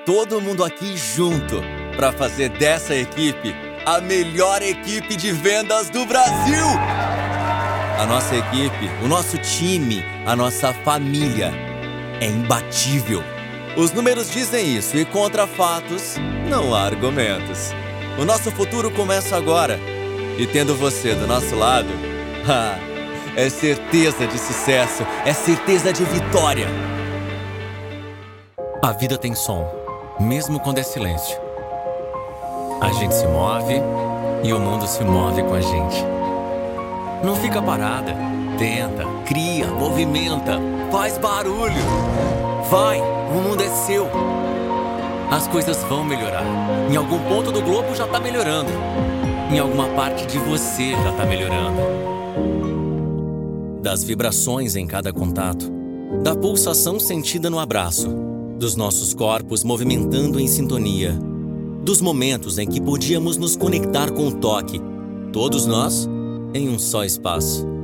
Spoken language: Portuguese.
todo mundo aqui junto para fazer dessa equipe a melhor equipe de vendas do Brasil. A nossa equipe, o nosso time, a nossa família é imbatível. Os números dizem isso e contra fatos não há argumentos. O nosso futuro começa agora e tendo você do nosso lado, é certeza de sucesso, é certeza de vitória. A vida tem som, mesmo quando é silêncio. A gente se move e o mundo se move com a gente. Não fica parada, tenta, cria, movimenta, faz barulho. Vai, o mundo é seu. As coisas vão melhorar. Em algum ponto do globo já tá melhorando. Em alguma parte de você já tá melhorando. Das vibrações em cada contato, da pulsação sentida no abraço, dos nossos corpos movimentando em sintonia, dos momentos em que podíamos nos conectar com o toque, todos nós em um só espaço.